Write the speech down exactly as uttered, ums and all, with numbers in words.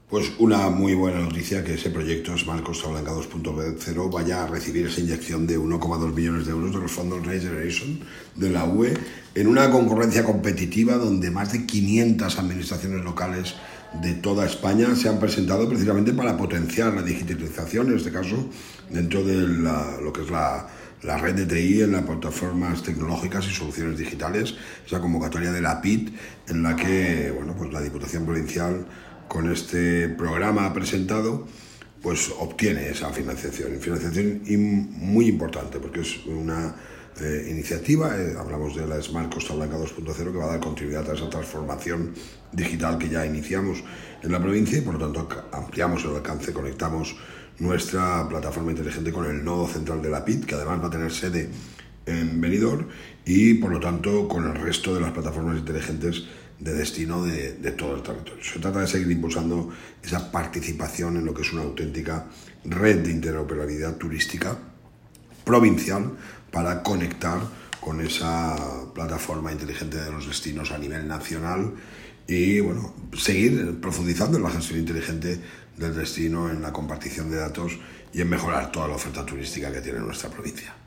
Pues una muy buena noticia, que ese proyecto Smart Costa Blanca dos punto cero vaya a recibir esa inyección de uno coma dos millones de euros de los fondos Next Generation de la U E en una concurrencia competitiva donde más de quinientas administraciones locales de toda España se han presentado precisamente para potenciar la digitalización, en este caso dentro de la, lo que es la, la red de T I en las plataformas tecnológicas y soluciones digitales, esa convocatoria de la P I T en la que bueno, pues la Diputación Provincial con este programa presentado pues obtiene esa financiación, financiación muy importante porque es una eh, iniciativa, eh, hablamos de la Smart Costa Blanca dos punto cero que va a dar continuidad a esa transformación digital que ya iniciamos en la provincia y por lo tanto ampliamos el alcance, conectamos nuestra plataforma inteligente con el nodo central de la P I T, que además va a tener sede en Benidorm y por lo tanto con el resto de las plataformas inteligentes de destino de, de todo el territorio. Se trata de seguir impulsando esa participación en lo que es una auténtica red de interoperabilidad turística provincial para conectar con esa plataforma inteligente de los destinos a nivel nacional y bueno, seguir profundizando en la gestión inteligente del destino, en la compartición de datos y en mejorar toda la oferta turística que tiene nuestra provincia.